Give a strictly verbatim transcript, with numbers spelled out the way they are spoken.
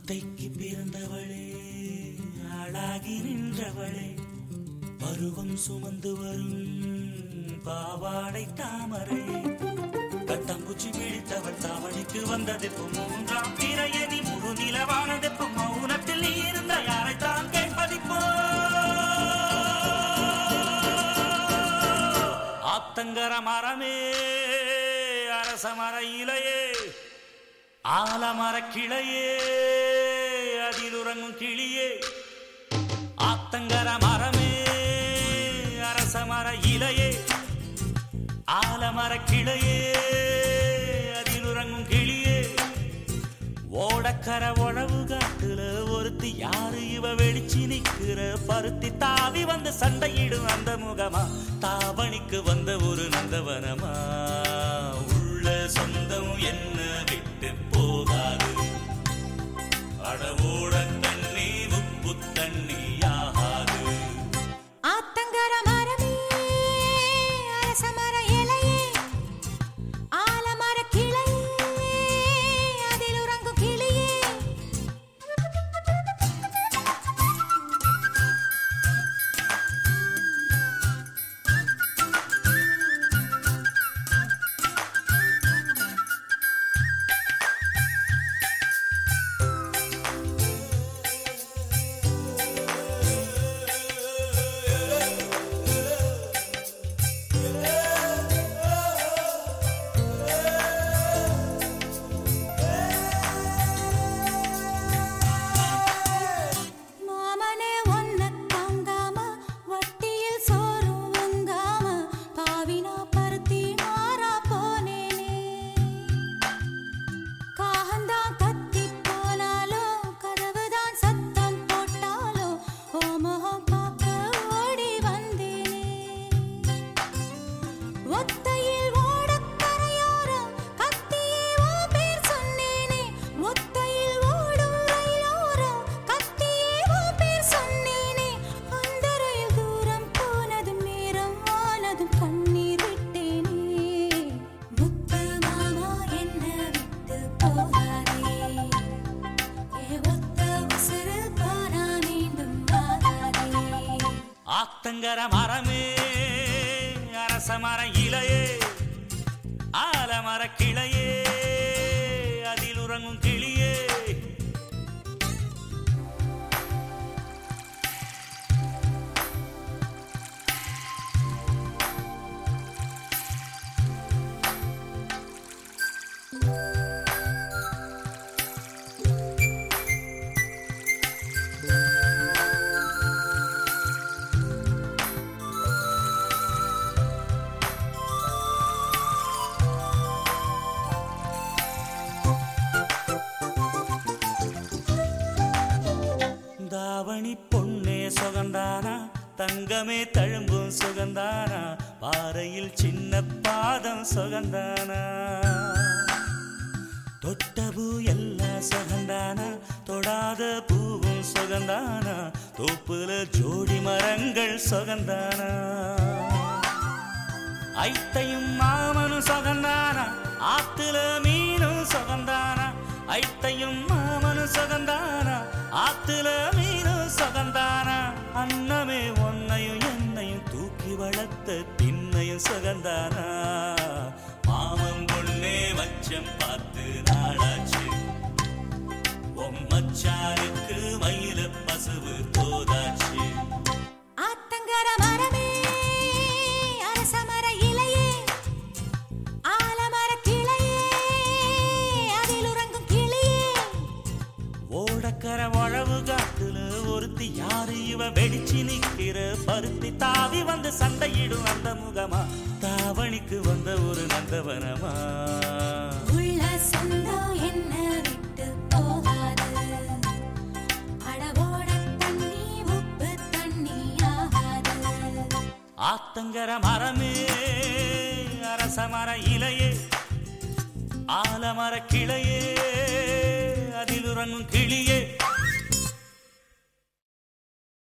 அத்தைக்கு பிறந்தவளே ஆளாகி நின்றவளே பருவம் சுமந்து வரும் பாவாடை தாமரை கட்டம்பூச்சி பிடித்தவள் தாவணிக்கு வந்ததெப்பு மூன்றாம் பிறையணி முழு நிலவானதெப்பு மௌனத்தில் நீ இருந்த யாரைத்தான் கேட்பதிப்போ ஆத்தங்கர மரமே அரச மர இலையே ஆலமர கிளையே அதில் உறங்கும் கிளியே ஆத்தங்கர மரமே அரச மர இலையே ஆலமர கிளையே அதில் உறங்கும் கிளியே ஓடக்கர உழவு காட்டுல ஒருத்தி யாரு இவ வெளிச்சி நிக்கிற பருத்தி தாவி வந்து சண்டையிடும் அந்த முகமா தாவணிக்கு வந்த ஒரு நந்தவனமா உள்ள சொந்தம் என்ன விட்டு போகாது அடவோட தண்ணி உப்பு தண்ணி ஆகாது ஆத்தங்கர மரமே அரச மர இலையே ஆலமர கிளையே அதில் உறங்கும் கிளியே ஆத்தங்கர மரமே அரச மர இலையே ஆலமர கிளையே அதில் உறங்கும் கிளியே தாவணி பொன்னே சுகந்தானா தங்கமே தழும்பும் சுகந்தானா பாறையில் சின்ன பாதம் சுகந்தானா தொட்ட பூ எல்லாம் சுகந்தானா தொடாத பூவும் சுகந்தானா தோப்புல ஜோடி மரங்கள் சுகந்தானா ஐத்தையும் மாமனும் சுகந்தானா ஆத்துல மீனும் சுகந்தானா ஐத்தையும் மாமனும் சுகந்தானா ஆத்துல மீனும் சுகந்தானா அன்னமே ஒன்னையும் என்னையும் தூக்கி வளர்த்த திண்ணையும் சுகந்தானா மாமன் பொண்ணே மச்சம் பார்த்து நாளாச்சு மச்சானுக்கு மயில பசுவு தோதாச்சு ஆத்தங்கர மரமே அரச மர இலையே ஆலமர கிளையே அதில் உறங்கும் கிளியே ஓடக்கர உழவு காட்டுல ஒருத்தி யாரு இவ வெடிச்சு நிக்கிற பருத்தி தாவி வந்து சண்டையிடும் அந்த முகமா தாவணிக்கு வந்த ஒரு நந்தவனமா உள்ள சொந்தம் என்ன விட்டு போகாது அடவோட தண்ணி உப்பு தண்ணி ஆகாது ஆத்தங்கர மரமே அரச மர இலையே ஆலமர கிளையே அதில் உறங்கும் கிளியே